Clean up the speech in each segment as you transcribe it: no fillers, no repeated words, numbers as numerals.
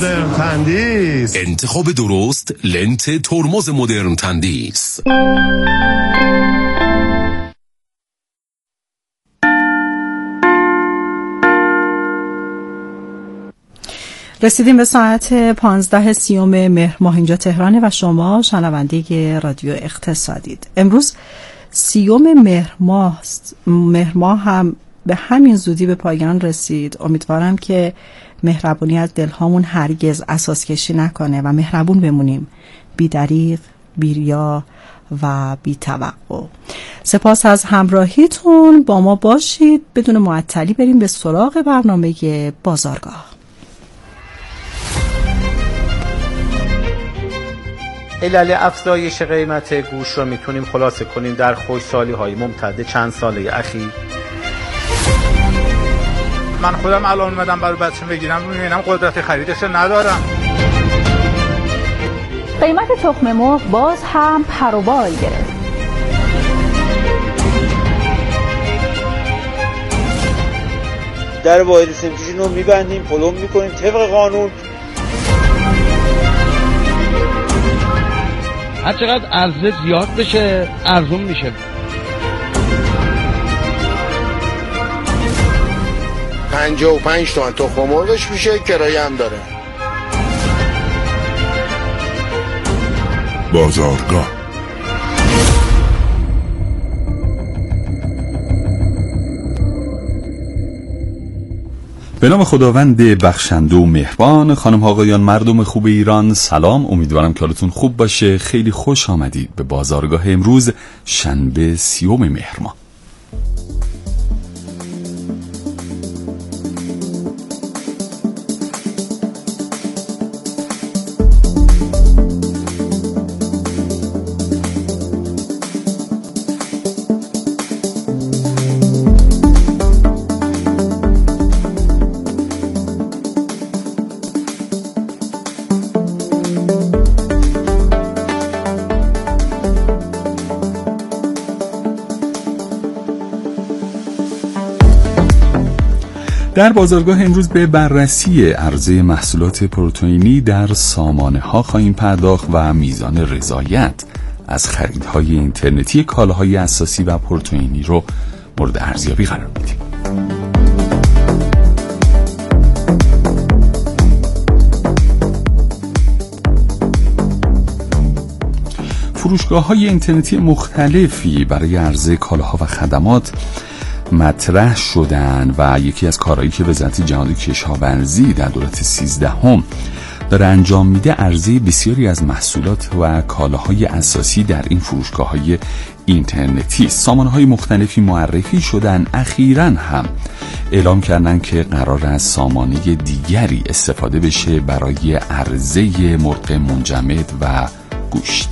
مدرن تندیس. انتخاب درست لنت ترمز مدرن تندیس. رسیدیم به ساعت 15:30 مهر ماه اینجا تهرانه و شما شنونده رادیو اقتصادید. امروز 30 مهر ماه هم به همین زودی به پایان رسید. امیدوارم که مهربونی از دلهامون هرگز اساس کشی نکنه و مهربون بمونیم، بی دریغ، بی ریا و بی توقع. سپاس از همراهیتون، با ما باشید. بدون معطلی بریم به سراغ برنامه بازارگاه. علل افزایش قیمت گوش رو میتونیم خلاصه کنیم در خشکسالی‌های ممتد چند ساله اخیر. من خودم الان اومدم برای بچه‌م بگیرم، میبینم قدرت خریدش ندارم. قیمت تخم مرغ باز هم پر و بال گرفت. در واحد سنفیشن رو میبندیم، پلم میکنیم طبق قانون. هر چقدر عرضه زیاد بشه ارزون میشه. 55 تومن تخم مرغش میشه، کرایه هم داره. بازارگاه. به نام خداوند بخشنده و مهربان. خانم آقایان، مردم خوب ایران، سلام. امیدوارم که حالتون خوب باشه. خیلی خوش آمدید به بازارگاه امروز شنبه 30 مهر ماه. در بازارگاه امروز به بررسی عرضه محصولات پروتئینی در سامانه ها خواهیم پرداخت و میزان رضایت از خریدهای اینترنتی کالاهای اساسی و پروتئینی رو مورد ارزیابی قرار میدیم. فروشگاه‌های اینترنتی مختلفی برای عرضه کالاها و خدمات مطرح شدن و یکی از کارهایی که وزارت جهانی کشاورزی در دولت 13 داره انجام میده عرضه بسیاری از محصولات و کالاهای اساسی در این فروشگاه‌های اینترنتی. سامانه‌های مختلفی معرفی شدن. اخیراً هم اعلام کردن که قرار از سامانه دیگری استفاده بشه برای عرضه مرغ منجمد و گوشت.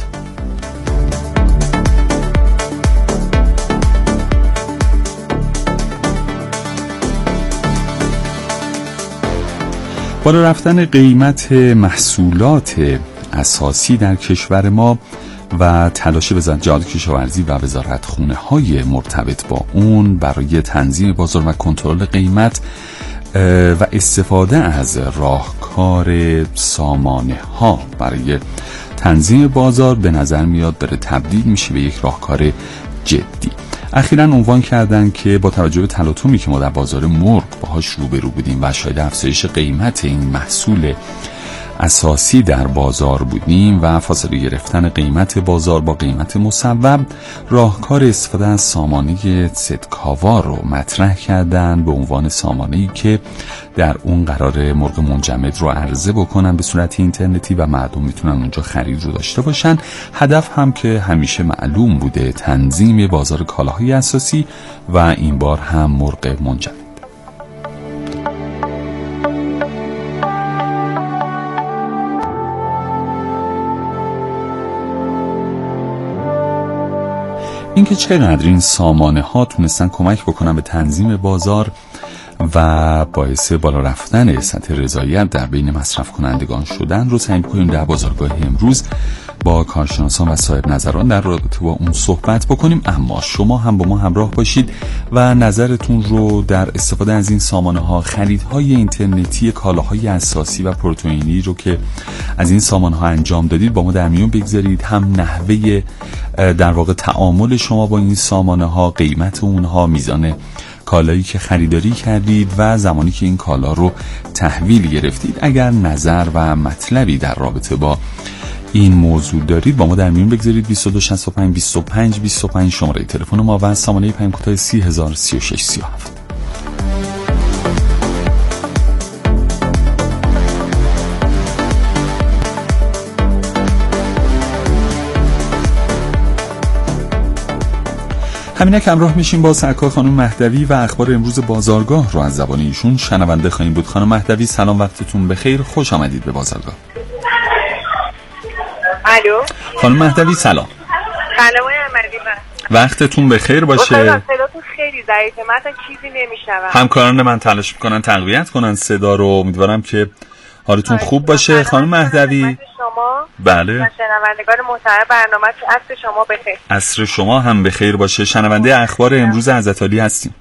بالا رفتن قیمت محصولات اساسی در کشور ما و تلاش وزارت جهانی کشاورزی و وزارتخونه‌های مرتبط با اون برای تنظیم بازار و کنترل قیمت و استفاده از راهکار سامانه ها برای تنظیم بازار به نظر میاد داره تبدیل میشه به یک راهکار جدی. اخیراً عنوان کردن که با توجه به تلاطمی که ما در بازار مرغ باهاش روبرو بودیم و شاید افزایش قیمت این محصول اساسی در بازار بودیم و فاصله گرفتن قیمت بازار با قیمت مصوب، راهکار استفاده از سامانه صدکاوا رو مطرح کردن به عنوان سامانه‌ای که در اون قرار مرغ منجمد رو عرضه بکنن به صورت اینترنتی و مردم میتونن اونجا خرید رو داشته باشن. هدف هم که همیشه معلوم بوده تنظیم بازار کالاهای اساسی و این بار هم مرغ منجمد. اینکه چقدر این سامانه ها تونستن کمک بکنن به تنظیم بازار و باعث بالا رفتن سطح رضایت در بین مصرف کنندگان شدن رو سعی کنیم در بازارگاه امروز با کارشناسان و صاحب نظران در رابطه با اون صحبت بکنیم. اما شما هم با ما همراه باشید و نظرتون رو در استفاده از این سامانه‌ها، خریدهای اینترنتی کالاهای اساسی و پروتئینی رو که از این سامانه‌ها انجام دادید با ما در میون بگذارید. هم نحوه در واقع تعامل شما با این سامانه‌ها، قیمت اونها، میزان کالایی که خریداری کردید و زمانی که این کالا رو تحویل گرفتید. اگر نظر و مطلبی در رابطه با این موضوع دارید با ما در میون بگذارید. 22 65 25 25 شماره تلفن ما و سامانه پیام کوتاه 3036 37. همینه که همراه میشیم با سرکار خانم مهدوی و اخبار امروز بازارگاه رو از زبان ایشون شنونده خواهیم بود. خانم مهدوی سلام، وقتتون بخیر، خوش آمدید به بازارگاه. الو خانم مهدوی سلام. سلام احمدی، وقتتون بخیر باشه. صداتون خیلی ضعیفه، من اصلا چیزی نمیشنوم. همکاران من تلاش میکنن تقویت کنن صدا رو. امیدوارم که حالتون خوب باشه. خانم مهدوی شما بله شنوندگان محترم برنامه عصر شما بخیر. عصر شما هم بخیر باشه. شنونده اخبار امروز عزت‌عالی هستیم.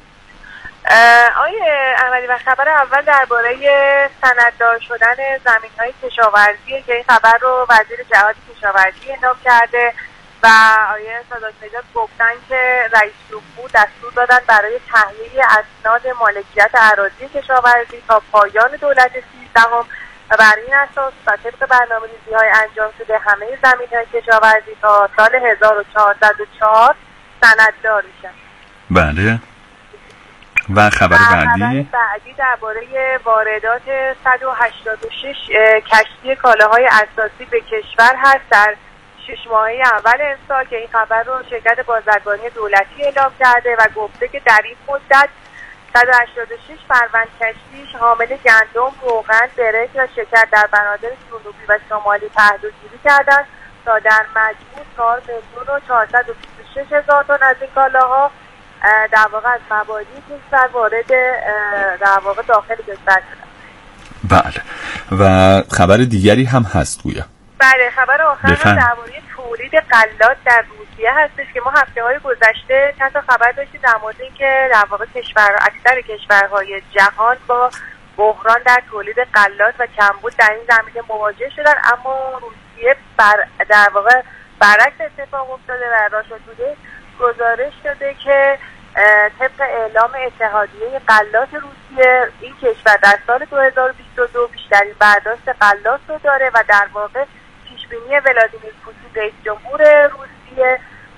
آقای احمدی و خبر اول درباره سنددار شدن زمین‌های کشاورزی که این خبر رو وزیر جهاد کشاورزی اعلام کرده و آقای سادات نژاد گفتن که رئیس جمهور دستور دادن برای تحلیل اسناد مالکیت اراضی کشاورزی تا پایان دولت 13 و بر این اساس و طبق برنامه‌ریزی‌های انجام شده همه زمین‌های کشاورزی تا سال 1404 سنددار میشن. بله. و خبر بعدی درباره واردات 186 کشتی کالاهای اساسی به کشور هست در 6 ماهه اول امسال که این خبر رو شرکت بازرگانی دولتی اعلام کرده و گفته که در این مدت 186 فروند کشتی حامل گندم، روغن، برنج و شکر در بنادر جنوبی و شمالی پهلوگیری کردند تا در مجموع 4,426,000 تن از این کالاها در واقع از مبادی کشور وارد در واقع داخل کشور شدن. بله. و خبر دیگری هم هست گویا. بله، خبر آخر درباره تولید غلات در روسیه هستش که ما هفته‌های گذشته چند تا خبر داشتیم در مورد اینکه در واقع اکثر کشورهای جهان با بحران در تولید غلات و کمبود در این زمینه مواجه شدن، اما روسیه در واقع برعکس اتفاق افتاده و راشا توده گزارش داده که طبق اعلام اتحادیه غلات روسیه این کشور در سال 2022 بیشترین برداشت غلات رو داره و در واقع پیشبینی ولادیمیر پوتین رئیس جمهور روسیه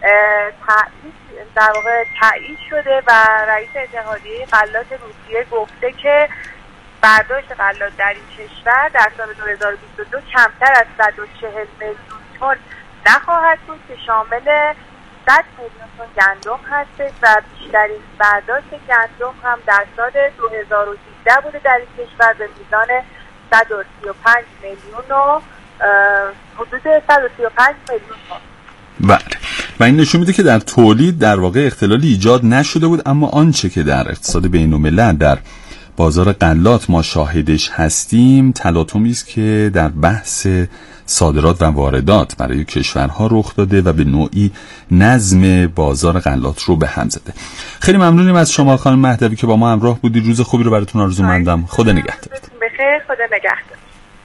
تایید شده و رئیس اتحادیه غلات روسیه گفته که برداشت غلات در این کشور در سال 2022 کمتر از 140 میلیون تن نخواهد بود که شامل 100 میلیون تن گندم هستش و بیشترین برداشت گندم هم در سال 2013 بوده در این کشور به میزان 135 میلیون و حدود 135 میلیون تن. بله. و این نشون میده که در تولید در واقع اختلالی ایجاد نشده بود، اما آنچه که در اقتصاد بین‌الملل در بازار غلات ما شاهدش هستیم تلاطمی است که در بحث صادرات و واردات برای کشورها رخ داده و به نوعی نظم بازار غلات رو به هم زده. خیلی ممنونیم از شما خانم مهدوی که با ما همراه بودید. روز خوبی رو براتون آرزو مندم. خدا نگهدارت. بخیر، خدا نگهدار.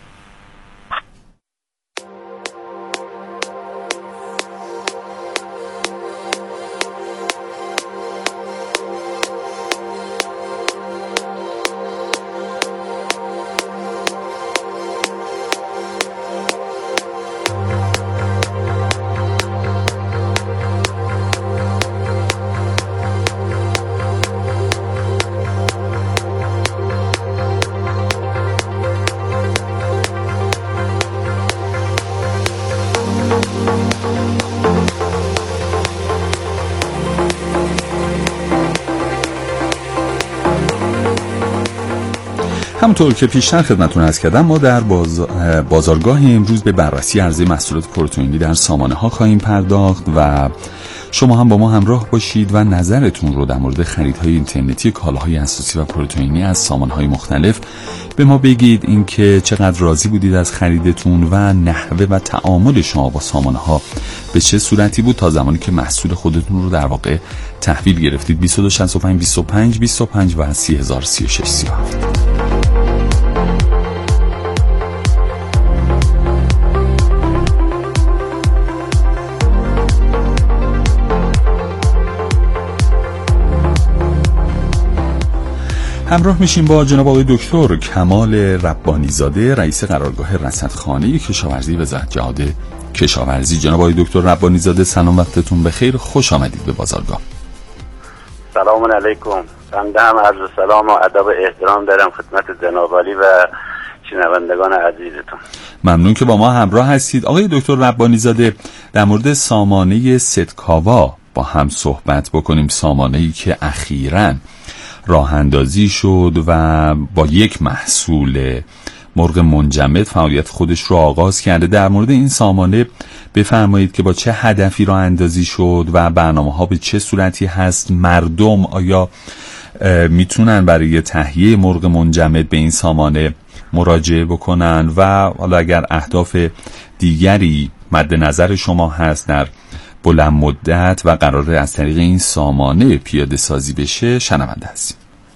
همونطور که پیشتر خدمتتون عرض کردم ما در بازارگاه امروز به بررسی عرضه محصولات پروتئینی در سامانه ها خواهیم پرداخت و شما هم با ما همراه باشید و نظرتون رو در مورد خریدهای اینترنتی کالاهای اساسی و پروتئینی از سامانهای مختلف به ما بگید. اینکه چقدر راضی بودید از خریدتون و نحوه و تعامل شما با سامانها به چه صورتی بود تا زمانی که محصول خودتون رو در واقع تحویل گرفتید. 2265 25 25 و 3036 37. همراه میشیم با جناب آقای دکتر کمال ربانی زاده، رئیس قرارگاه رصدخانه کشاورزی وزارت جهاد کشاورزی. جناب آقای دکتر ربانی زاده، سلام، وقتتون بخیر، خوش آمدید به بازارگاه. سلام علیکم. بنده هم عرض سلام و ادب و احترام دارم خدمت جناب عالی و شنوندگان عزیزتون. ممنون که با ما همراه هستید. آقای دکتر ربانی زاده، در مورد سامانه ستکاوا با هم صحبت بکنیم. سامانه‌ای که اخیراً راه اندازی شد و با یک محصول مرغ منجمد فعالیت خودش رو آغاز کرده. در مورد این سامانه بفرمایید که با چه هدفی راه اندازی شد و برنامه‌ها به چه صورتی هست؟ مردم آیا میتونن برای تهیه مرغ منجمد به این سامانه مراجعه بکنن و حالا اگر اهداف دیگری مد نظر شما هست در بلند مدت و قراره از طریق این سامانه پیاده سازی بشه، شنونده هستیم.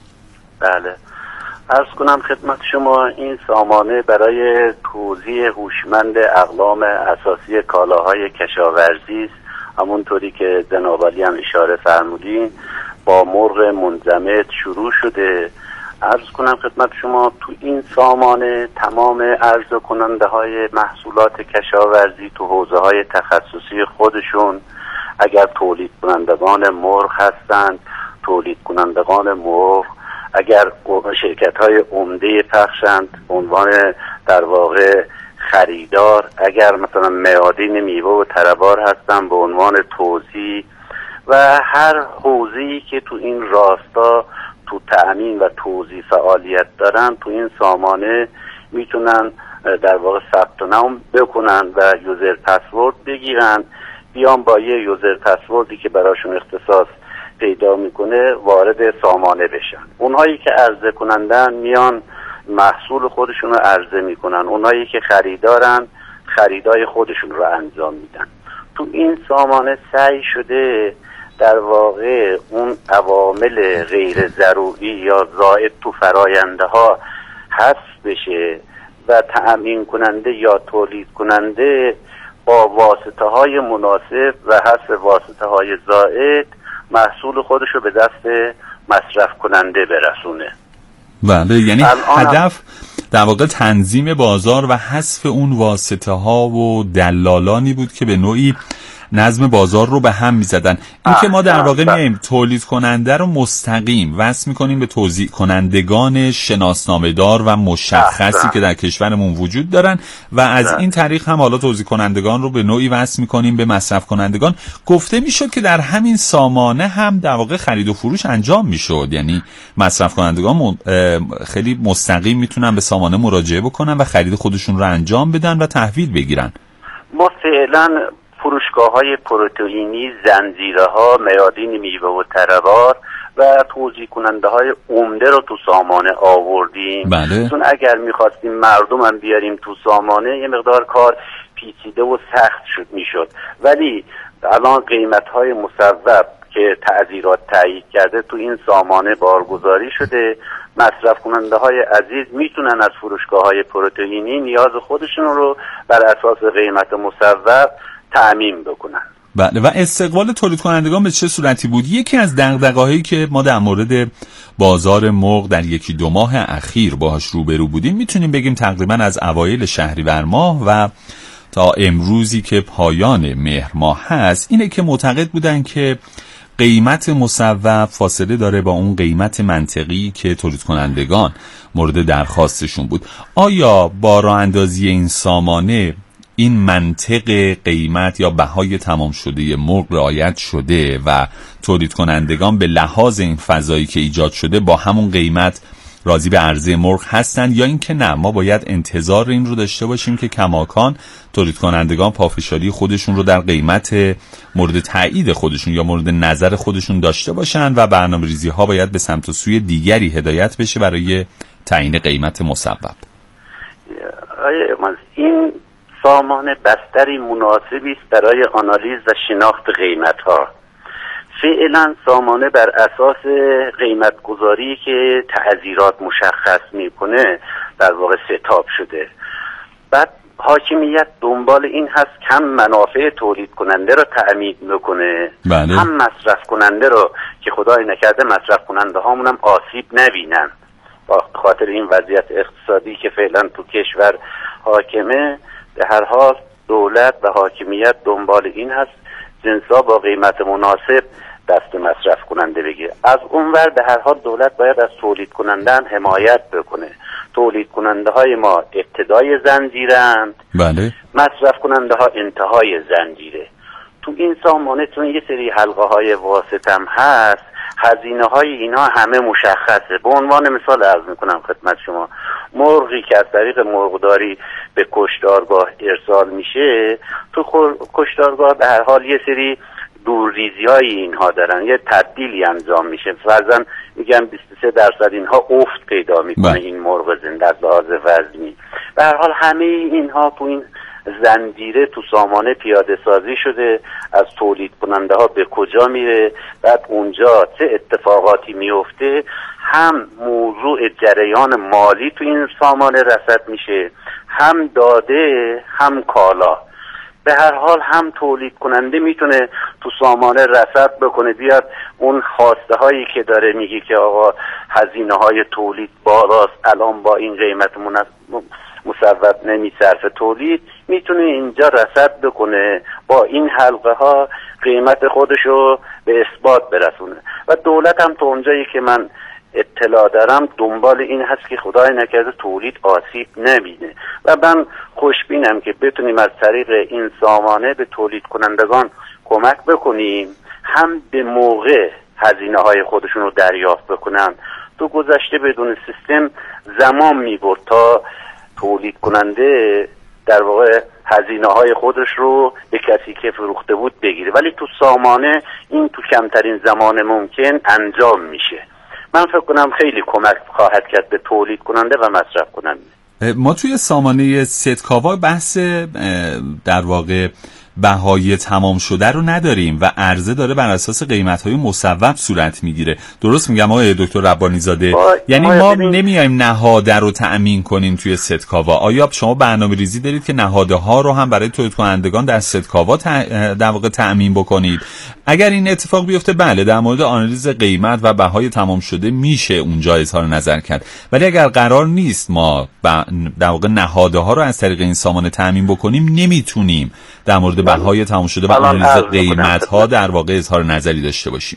بله، عرض کنم خدمت شما این سامانه برای توزیع هوشمند اقلام اساسی کالاهای کشاورزی است. همونطوری که جناب عالی هم اشاره فرمودین با مرغ منجمد شروع شده. عرض کنم خدمت شما تو این سامانه تمام عرضه کننده های محصولات کشاورزی تو حوزه های تخصصی خودشون، اگر تولید کنندگان مرغ هستند، تولید کنندگان مرغ، اگر شرکت های عمده پخشند عنوان در واقع خریدار، اگر مثلا میادین میوه و تربار هستند به عنوان توزیع و هر حوزه‌ای که تو این راستا تو تأمین و توزیع فعالیت دارن تو این سامانه میتونن در واقع ثبت نام بکنن و یوزر پسورد بگیرن، بیان با یه یوزر پسوردی که براشون اختصاص پیدا میکنه وارد سامانه بشن. اونهایی که عرضه کنندن میان محصول خودشون رو عرضه میکنن، اونهایی که خریدارن خریدای خودشون رو انجام میدن. تو این سامانه سعی شده در واقع اون عوامل غیر ضروری یا زائد تو فراینده ها حذف بشه و تأمین کننده یا تولید کننده با واسطه های مناسب و حذف واسطه های زائد محصول خودش رو به دست مصرف کننده برسونه. بله، یعنی هدف در واقع تنظیم بازار و حذف اون واسطه ها و دلالانی بود که به نوعی نظم بازار رو به هم میزدن. این که ما در واقع میایم تولید کننده رو مستقیم وصل میکنیم به توزیع کنندگان شناسنامه دار و مشخصی که در کشورمون وجود دارن و از این طریق هم حالا توزیع کنندگان رو به نوعی وصل میکنیم به مصرف کنندگان. گفته میشد که در همین سامانه هم در واقع خرید و فروش انجام میشد، یعنی مصرف کنندگان خیلی مستقیم میتونن به سامانه مراجعه بکنن و خرید خودشون رو انجام بدن و تحویل بگیرن. ما فعلا فروشگاه‌های پروتئینی، زنجیره‌ها، میادین میوه و تربار و توزیع کننده‌های عمده رو تو سامانه آوردیم. بله. چون اگر می‌خواستیم مردم هم بیاریم تو سامانه یه مقدار کار پیچیده و سخت میشد. ولی الان قیمت‌های مصوب که تعزیرات تایید کرده تو این سامانه بارگذاری شده. مصرف کننده های عزیز میتونن از فروشگاه‌های پروتئینی نیاز خودشون رو بر اساس قیمت مصوب تأمین بکنن. بله، و استقبال تولید کنندگان به چه صورتی بود؟ یکی از دغدغه‌هایی که ما در مورد بازار مرغ در یکی دو ماه اخیر باهاش روبرو بودیم، میتونیم بگیم تقریبا از اوایل شهریور ماه و تا امروزی که پایان مهر ماه هست، اینه که معتقد بودن که قیمت مصوب فاصله داره با اون قیمت منطقی که تولید کنندگان مورد درخواستشون بود. آیا با راه اندازی این سامانه این منطق قیمت یا بهای تمام شده مرغ رعایت شده و تولید کنندگان به لحاظ این فضایی که ایجاد شده با همون قیمت راضی به عرضه مرغ هستند، یا اینکه نه ما باید انتظار این رو داشته باشیم که کماکان تولید کنندگان پافشاری خودشون رو در قیمت مورد تایید خودشون یا مورد نظر خودشون داشته باشن و برنامه‌ریزی ها باید به سمت و سوی دیگری هدایت بشه برای تعیین قیمت مصوب؟ این سامان بستری مناسبی است برای آنالیز و شناخت قیمت ها. فعلا سامانه بر اساس قیمت گذاری که تعزیرات مشخص میکنه در واقع ستاب شده. بعد حاکمیت دنبال این هست کم منافع تولید کننده رو تأمین بکنه، بله. هم مصرف کننده رو که خدای نکرده مصرف کننده هامون هم آسیب نبینن. با خاطر این وضعیت اقتصادی که فعلا تو کشور حاکمه، به هر حال دولت و حاکمیت دنبال این هست جنسا با قیمت مناسب دست مصرف کننده بگیره. از اونور به هر حال دولت باید از تولید کنندگان حمایت بکنه. تولید کننده های ما ابتدای زنجیرند، بله. مصرف کننده ها انتهای زنجیره. تو این سامانه چون یه سری حلقه های واسط هم هست، هزینه های اینا همه مشخصه. به عنوان مثال عرض میکنم خدمت شما، مرغی که از طریق مرغداری به کشتارگاه ارسال میشه، تو کشتارگاه به هر حال یه سری دورریزی های اینها دارن، یه تبدیلی انجام میشه. فرضاً میگم 23% اینها افت پیدا میکنه این مرغ زنده از لحاظ وزنی. به هر حال همه اینها تو این زنجیره تو سامانه پیاده سازی شده، از تولید کننده ها به کجا میره، بعد اونجا چه اتفاقاتی میفته. هم موضوع جریان مالی تو این سامانه رصد میشه، هم داده هم کالا. به هر حال هم تولید کننده میتونه تو سامانه رصد بکنه، بیاد اون خواسته هایی که داره میگه که آقا هزینه های تولید بالاست، الان با این قیمت مصوب نمیصرفه تولید، میتونه اینجا رصد بکنه، با این حلقه ها قیمت خودشو به اثبات برسونه. و دولت هم تو اونجایی که من اطلاع دارم دنبال این هست که خدای نکرده تولید آسیب نبینه. و من خوشبینم که بتونیم از طریق این سامانه به تولید کنندگان کمک بکنیم، هم به موقع هزینه های خودشون رو دریافت بکنن. تو گذشته بدون سیستم زمان میبرد تا تولید کننده در واقع هزینه های خودش رو به کسی که فروخته بود بگیره، ولی تو سامانه این تو کمترین زمان ممکن انجام میشه. من فکر کنم خیلی کمک خواهد کرد به تولید کننده و مصرف کننده. ما توی سامانه ستکاوا بحث در واقع بهای تمام شده رو نداریم و عرضه داره بر اساس قیمت‌های مصوب صورت میگیره. درست میگم آقای دکتر ربانی زاده؟ یعنی ما نمیایم نهاده رو تأمین کنیم توی ستکاوا. آیا شما برنامه‌ریزی دارید که نهاده ها رو هم برای تولید کنندگان در ستکاوا در واقع تأمین بکنید؟ اگر این اتفاق بیفته بله، در مورد آنالیز قیمت و بهای تمام شده میشه اونجا اظهار نظر کرد. ولی اگر قرار نیست ما در واقع نهاده ها رو از طریق این سامانه تأمین بکنیم، نمیتونیم در مورد بهای تمام شده و آنالیز قیمت ها در واقع اظهار نظری داشته باشیم.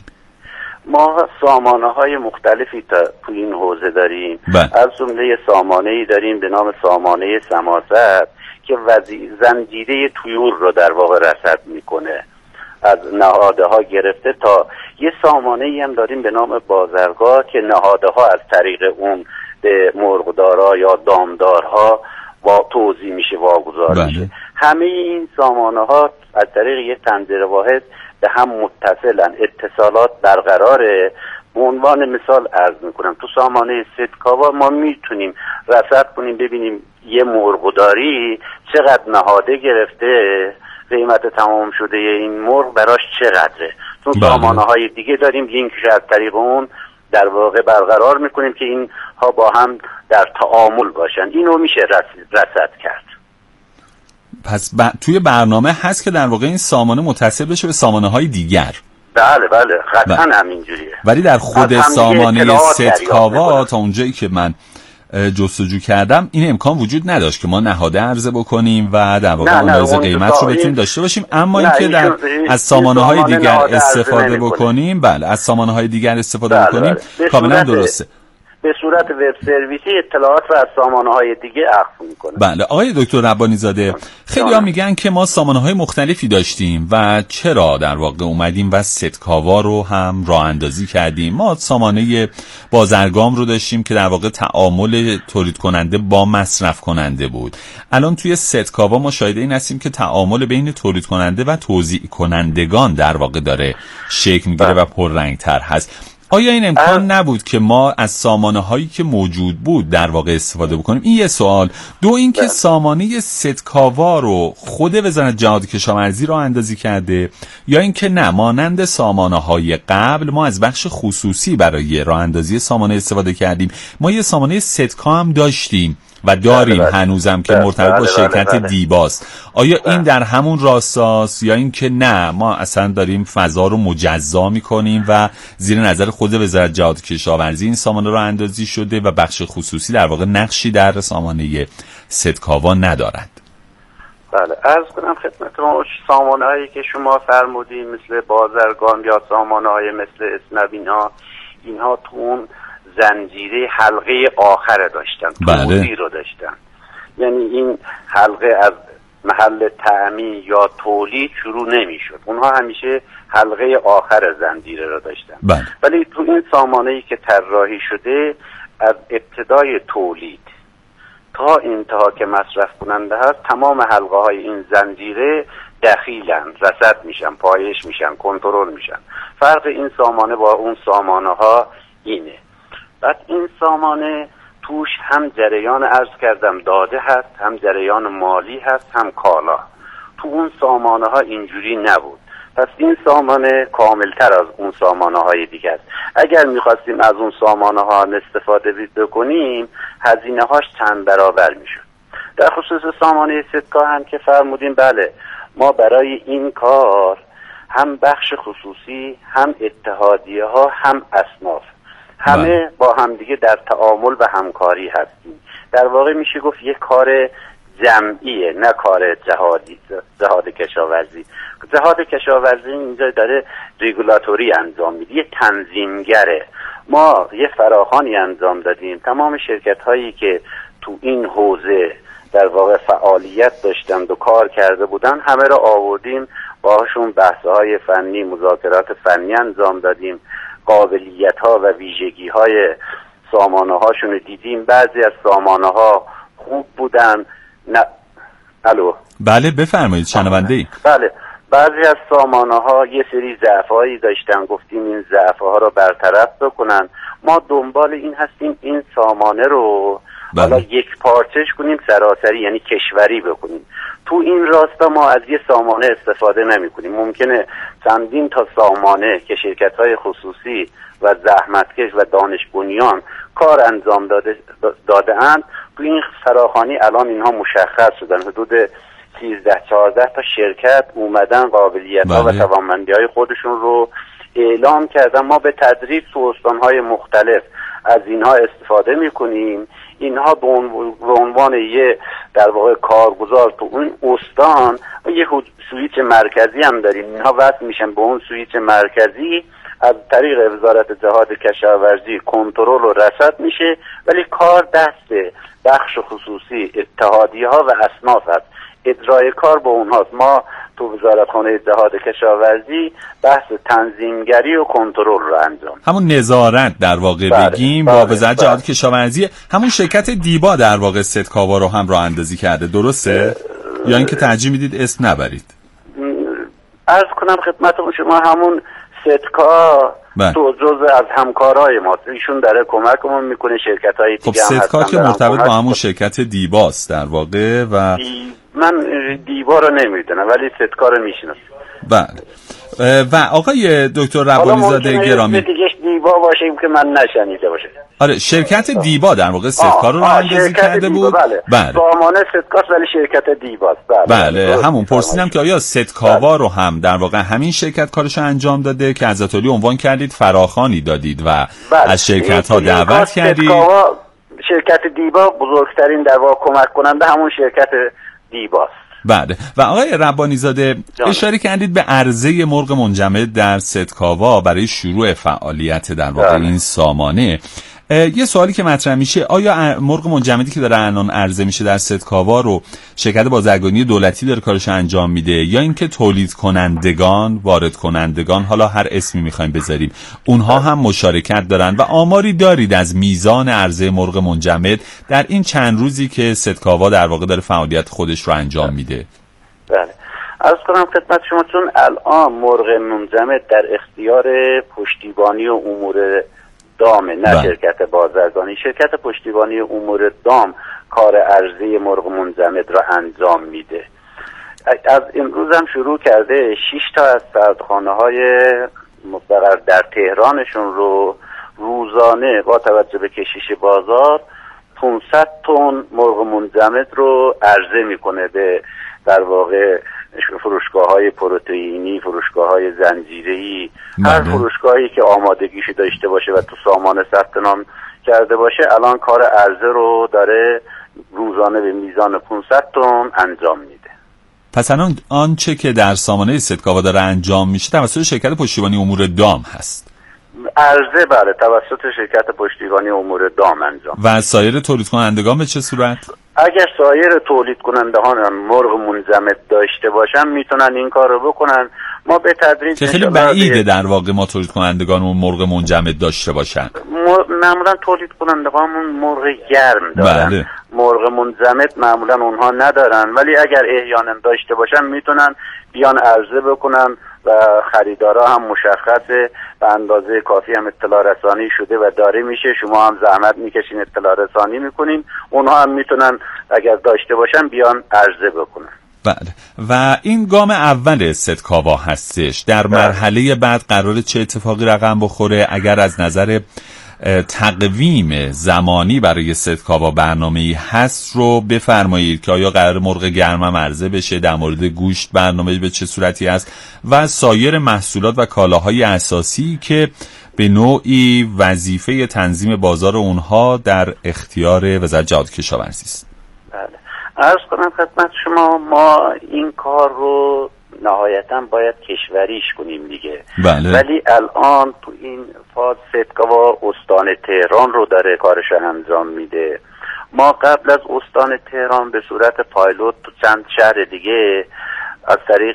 ما سامانه های مختلفی تو این حوزه داریم. از جمله سامانه‌ای داریم به نام سامانه سماست که زنجیره طیور رو در واقع رصد میکنه، از نهاده ها گرفته تا یه سامانه‌ای هم داریم به نام بازرگاه که نهاده ها از طریق اون به مرغدارها یا دامدارها توزیع میشه، واگذار میشه. همه این سامانه ها از طریق یه تنظیر واحد به هم متصلن، اتصالات برقراره. به عنوان مثال عرض میکنم تو سامانه ستکاوا ما میتونیم رصد کنیم ببینیم یه مرغداری چقدر نهاده گرفته، قیمت تمام شده این مرغ براش چقدره. تو سامانه های دیگه داریم لینکش از طریق اون در واقع برقرار میکنیم که این ها با هم در تعامل باشن. اینو میشه رصد کرد. پس توی برنامه هست که در واقع این سامانه متصل بشه به سامانه های دیگر. بله قطعا همینجوریه. ولی در خود سامانه ستکاوا تا اونجایی که من جستجو کردم این امکان وجود نداشت که ما نهاده عرضه بکنیم و در واقع آنالیز قیمت رو بتونیم داشته باشیم. اما اینکه از سامانه های دیگر استفاده بکنیم، بله از سامانه های دیگر استفاده بکنیم کاملا درسته. به صورت وب سرویسی اطلاعات رو از سامانه‌های دیگه اخذ میکنه. بله آقای دکتر ربانی زاده، خیلی ها میگن که ما سامانه‌های مختلفی داشتیم و چرا در واقع اومدیم و ستکاوا رو هم راه اندازی کردیم. ما سامانه بازرگان رو داشتیم که در واقع تعامل تولید کننده با مصرف کننده بود. الان توی ستکاوا ما شاهد این هستیم که تعامل بین تولید کننده و توزیع کنندگان در واقع داره شکل میگیره و پررنگ‌تر هست. آیا این امکان نبود که ما از سامانه هایی که موجود بود در واقع استفاده بکنیم؟ این یه سوال. دو این که سامانه ستکاوا رو خود وزارت جهاد کشاورزی راه اندازی کرده یا این که نه مانند سامانه های قبل ما از بخش خصوصی برای راه اندازی سامانه استفاده کردیم؟ ما یه سامانه ستکا هم داشتیم و داریم هنوزم که مرتبط با شرکت دیباست. آیا این در همون راستاست یا این که نه ما اصلا داریم فضا رو مجزا میکنیم و زیر نظر خود وزارت جهاد کشاورزی این سامانه راه اندازی شده و بخش خصوصی در واقع نقشی در سامانه ستکاوا ندارد؟ بله، عرض کنم خدمت ما سامانه هایی که شما فرمودین مثل بازرگان یا سامانه های مثل اسنبینا، اینها تو اون زنجیره حلقه آخر داشتن، توزیع رو داشتن. یعنی این حلقه از محل تأمین یا تولید شروع نمی شد، اونها همیشه حلقه آخر زنجیره رو داشتن. ولی تو این سامانه‌ای که طراحی شده از ابتدای تولید تا انتها که مصرف کننده هست تمام حلقه های این زنجیره دخیلن، رصد میشن، پایش میشن، کنترل میشن. فرق این سامانه با اون سامانه ها اینه. بعد این سامانه توش هم جریان عرض کردم داده هست، هم جریان مالی هست، هم کالا. تو اون سامانه ها اینجوری نبود. پس این سامانه کاملتر از اون سامانه های دیگه است. اگر میخواستیم از اون سامانه ها استفاده بکنیم هزینه هاش چند برابر میشد. در خصوص سامانه ستکا هم که فرمودیم، بله ما برای این کار هم بخش خصوصی، هم اتحادیه ها، هم اصناف همه با همدیگه در تعامل و همکاری هستیم. در واقع میشه گفت یک کار جمعیه، نه کار جهاد کشاورزی. جهاد کشاورزی اینجا داره ریگولاتوری انجام میده، یه تنظیمگره. ما یه فراخوانی انجام دادیم، تمام شرکت هایی که تو این حوزه در واقع فعالیت داشتند و کار کرده بودن همه را آوردیم، باهاشون بحث‌های فنی، مذاکرات فنی انجام دادیم، قابلیت ها و ویژگی های سامانه هاشون دیدیم. بعضی از سامانه ها خوب بودن. الو بله بفرمایید شنونده ای. بله، بعضی از سامانه ها یه سری ضعف‌هایی داشتن، گفتیم این ضعف‌ها رو برطرف بکنن. ما دنبال این هستیم این سامانه رو حالا یک پارچش کنیم، سراسری یعنی کشوری بکنیم. تو این راستا ما از یه سامانه استفاده نمی کنیم. ممکنه چندین تا سامانه که شرکت‌های خصوصی و زحمتکش و دانش بنیان کار انجام داده اند، تو این فراخوانی الان اینها مشخص شدن. حدود 13-14 تا شرکت اومدن قابلیت‌ها و توانمندی‌های خودشون رو اعلام کردن. ما به تدریج تو استان‌های مختلف از اینها استفاده می‌کنیم. اینها به عنوان یه در واقع کارگزار تو اون استان یه سویچ مرکزی هم داریم. اینها وصل میشن به اون سویچ مرکزی، از طریق وزارت جهاد کشاورزی کنترل و رصد میشه، ولی کار دست بخش خصوصی، اتحادیه ها و اصناف هست. اجرای کار با اونهاست. ما تو وزارتخانه جهاد کشاورزی بحث تنظیمگری و کنترل رو انجام، همون نظارت در واقع بگیم با وزارت جهاد کشاورزی. همون شرکت دیبا در واقع ستکاوا رو هم راه اندازی کرده، درسته؟ یا اینکه ترجیح میدید اسم نبرید؟ عرض کنم خدمتتون شما همون ستکا تو جزء از همکارای ما، ایشون داره کمکمون میکنه. شرکت‌های دیگه هم ستکا که مرتبط با همون شرکت دیباست در واقع و من دیبا رو نمیدونم ولی ستکا رو میشناسم. بله. و آقای دکتر ربانی زاده گرامی، دیگه دیبا باشه که من نشنیده باشه. آره، شرکت دیبا در واقع ستکا رو راه اندازی کرده بود. بله. سامانه ستکاست ولی شرکت دیباست. بله. همون پرسیدم که آیا ستکاوا رو هم در واقع همین شرکت کارش انجام داده که حضرت علی عنوان کردید فراخوانی دادید و از شرکت ها دعوت کردید؟ شرکت دیبا بزرگترین در واقع کمک کننده همون شرکت دیباست. بله. و آقای ربانی زاده اشاره کردید به عرضه مرغ منجمد در ستکاوا برای شروع فعالیت در واقع این سامانه. یه سوالی که مطرح میشه، آیا مرغ منجمدی که داره الان عرضه میشه در سدکاوا رو شرکت بازرگانی دولتی داره کارش انجام میده، یا اینکه تولید کنندگان، وارد کنندگان، حالا هر اسمی میخوایم بذاریم، اونها هم مشارکت دارن؟ و آماری دارید از میزان عرضه مرغ منجمد در این چند روزی که سدکاوا در واقع داره فعالیت خودش رو انجام میده؟ بله، عرض کنم خدمت شما، چون الان مرغ منجمد در اختیار پشتیبانی و امور دام، نه شرکت بازرگانی. شرکت پشتیبانی امور دام کار عرضه مرغ منجمد را انجام میده. از امروز هم شروع کرده 6 تا از سردخانه‌های مستقر در تهرانشون رو روزانه با توجه به کشش بازار 500 تن مرغ منجمد رو عرضه میکنه به در واقع فروشگاه‌های پروتئینی، فروشگاه‌های زنجیره‌ای، هر فروشگاهی که آمادگیشو داشته باشه و تو سامان ثبت نام کرده باشه الان کار عرضه رو داره روزانه به میزان 500 تن انجام میده. پس الان آنچه که در سامانه سدکاوا داره انجام میشه توسط شرکت پشتیبانی امور دام هست. عرضه بله توسط شرکت پشتیبانی امور دام انجام. و سایر تولید کنندگان به چه صورت؟ اگر سایر تولید کنندگان هم مرغ منجمد داشته باشن میتونن این کار رو بکنن. ما به تدریج که خیلی بعیده در واقع ما تولید کنندگانمون مرغ منجمد داشته باشن. معمولا تولید کنندگانمون مرغ گرم دارن. بله. مرغ منجمد معمولا اونها ندارن، ولی اگر احیانا داشته باشن میتونن بیان عرضه بکنن و خریدارا هم مشخصه، به اندازه کافی هم اطلاع رسانی شده و داره میشه. شما هم زحمت میکشین اطلاع رسانی میکنین، اونها هم میتونن اگر داشته باشن بیان عرضه بکنن. بله. و این گام اول سدکاوا هستش. در مرحله بعد قراره چه اتفاقی رقم بخوره؟ اگر از نظر تقویم زمانی برای سدکاوا برنامه‌ای هست رو بفرمایید که آیا قرار مرغ گرم هم عرضه بشه، در مورد گوشت برنامه به چه صورتی هست و سایر محصولات و کالاهای اساسی که به نوعی وظیفه تنظیم بازار اونها در اختیار وزارت جهاد کشاورزی است. بله. عرض کنم خدمت شما، ما این کار رو نهایتا باید کشوریش کنیم دیگه. بله. ولی الان تو این فاز سدکاوا استان تهران رو داره کارش انجام میده. ما قبل از استان تهران به صورت پایلوت تو چند شهر دیگه از طریق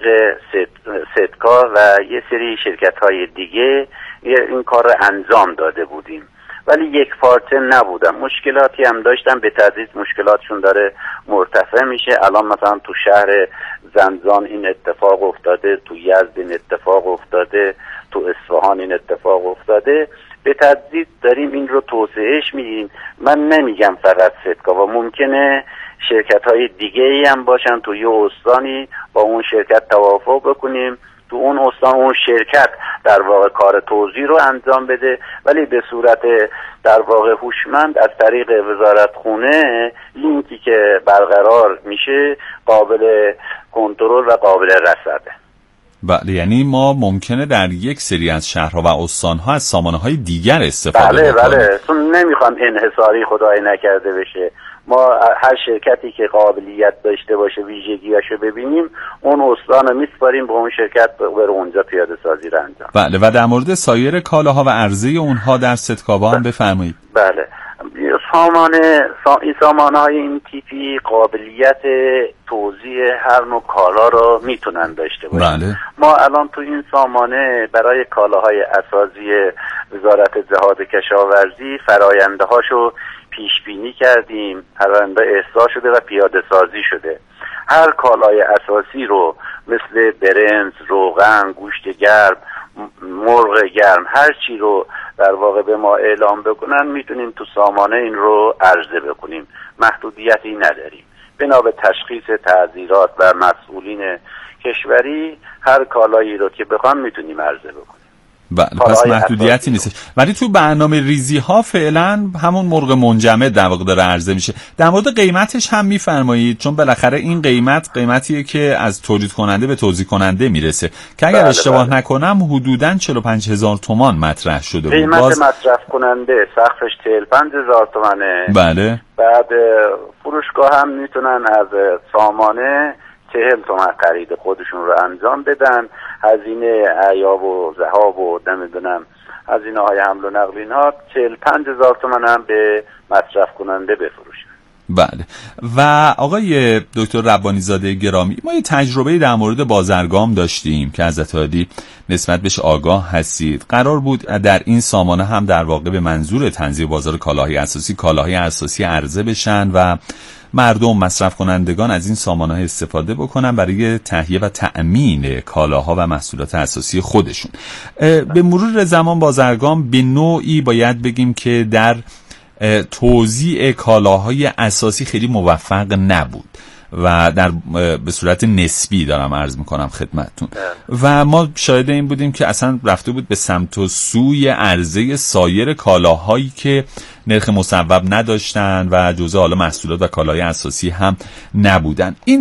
سدکا و یه سری شرکت های دیگه این کار رو انجام داده بودیم، ولی یک پارچه نبودن. مشکلاتی هم داشتن، به تدریج مشکلاتشون داره مرتفع میشه. الان مثلا تو شهر زنجان این اتفاق افتاده، تو یزد این اتفاق افتاده، تو اصفهان این اتفاق افتاده. به تدریج داریم این رو توسعهش میدیم. من نمیگم فقط سدکاوا، ممکنه شرکت های دیگه ای هم باشن تو یه استانی با اون شرکت توافق بکنیم، تو اون استان اون شرکت در واقع کار توزیع رو انجام بده، ولی به صورت در واقع هوشمند از طریق وزارتخونه لینکی که برقرار میشه قابل کنترل و قابل رصده. بله، یعنی ما ممکنه در یک سری از شهرها و استانها از سامانه‌های دیگر استفاده بکنیم. بله، چون نمیخوام انحصاری خدای نکرده بشه. ما هر شرکتی که قابلیت داشته باشه ویژگیاشو ببینیم، اون استان رو میسپاریم به اون شرکت بره اونجا پیاده سازی رو انجام. بله، و در مورد سایر کالاها و عرضه اونها در سدکاوا هم بفرمایید. بله، سامانه‌های این تیپی قابلیت توزیع هر نوع کالا رو میتونن داشته باشن. بله. ما الان تو این سامانه برای کالاهای اساسی وزارت جهاد کشاورزی فراینده هاشو پیش بینی کردیم، پرونده احضار شده و پیاده سازی شده. هر کالای اساسی رو مثل برنج، روغن، گوشت گرم، مرغ گرم، هر چی رو در واقع به ما اعلام بکنن میتونیم تو سامانه این رو عرضه بکنیم. محدودیتی نداریم. بنا به تشخیص تعذیرات و مسئولین کشوری هر کالایی رو که بخوام میتونیم عرضه بکنیم. بله، پس محدودیتی نیست. ولی تو برنامه ریزی ها فعلا همون مرغ منجمد در واقع داره عرضه میشه. در مورد قیمتش هم میفرمایید، چون بالاخره این قیمتیه که از تولید کننده به توزیع کننده میرسه که اگر اشتباه نکنم حدوداً 45,000 تومان مطرح شده بود. قیمت مصرف کننده سقفش 45,000 تومانه. بله. بعد فروشگاه هم میتونن از سامانه 40 تومن خرید خودشون رو انجام بدن. هزینه عیاب و ذهاب و نمیدونم هزینه‌های حمل و نقل اینها 45,000 تومان هم به مصرف کننده بفروشن. بله. و آقای دکتر ربانی زاده گرامی، ما یه تجربه در مورد بازرگان داشتیم که حضرت عالی نسبت بهش آگاه هستید. قرار بود در این سامانه هم در واقع به منظور تنظیم بازار کالاهای اساسی عرضه بشن و مردم مصرف کنندگان از این سامانه استفاده بکنن برای تهیه و تأمین کالاها و محصولات اساسی خودشون. به مرور زمان بازرگان به نوعی باید بگیم که در توزیع کالاهای اساسی خیلی موفق نبود و به صورت نسبی دارم عرض میکنم خدمتتون، و ما شاهد این بودیم که اصلا رفته بود به سمت و سوی عرضه سایر کالاهایی که نرخ مصوب نداشتن و جزء حالا محصولات و کالاهای اساسی هم نبودن. این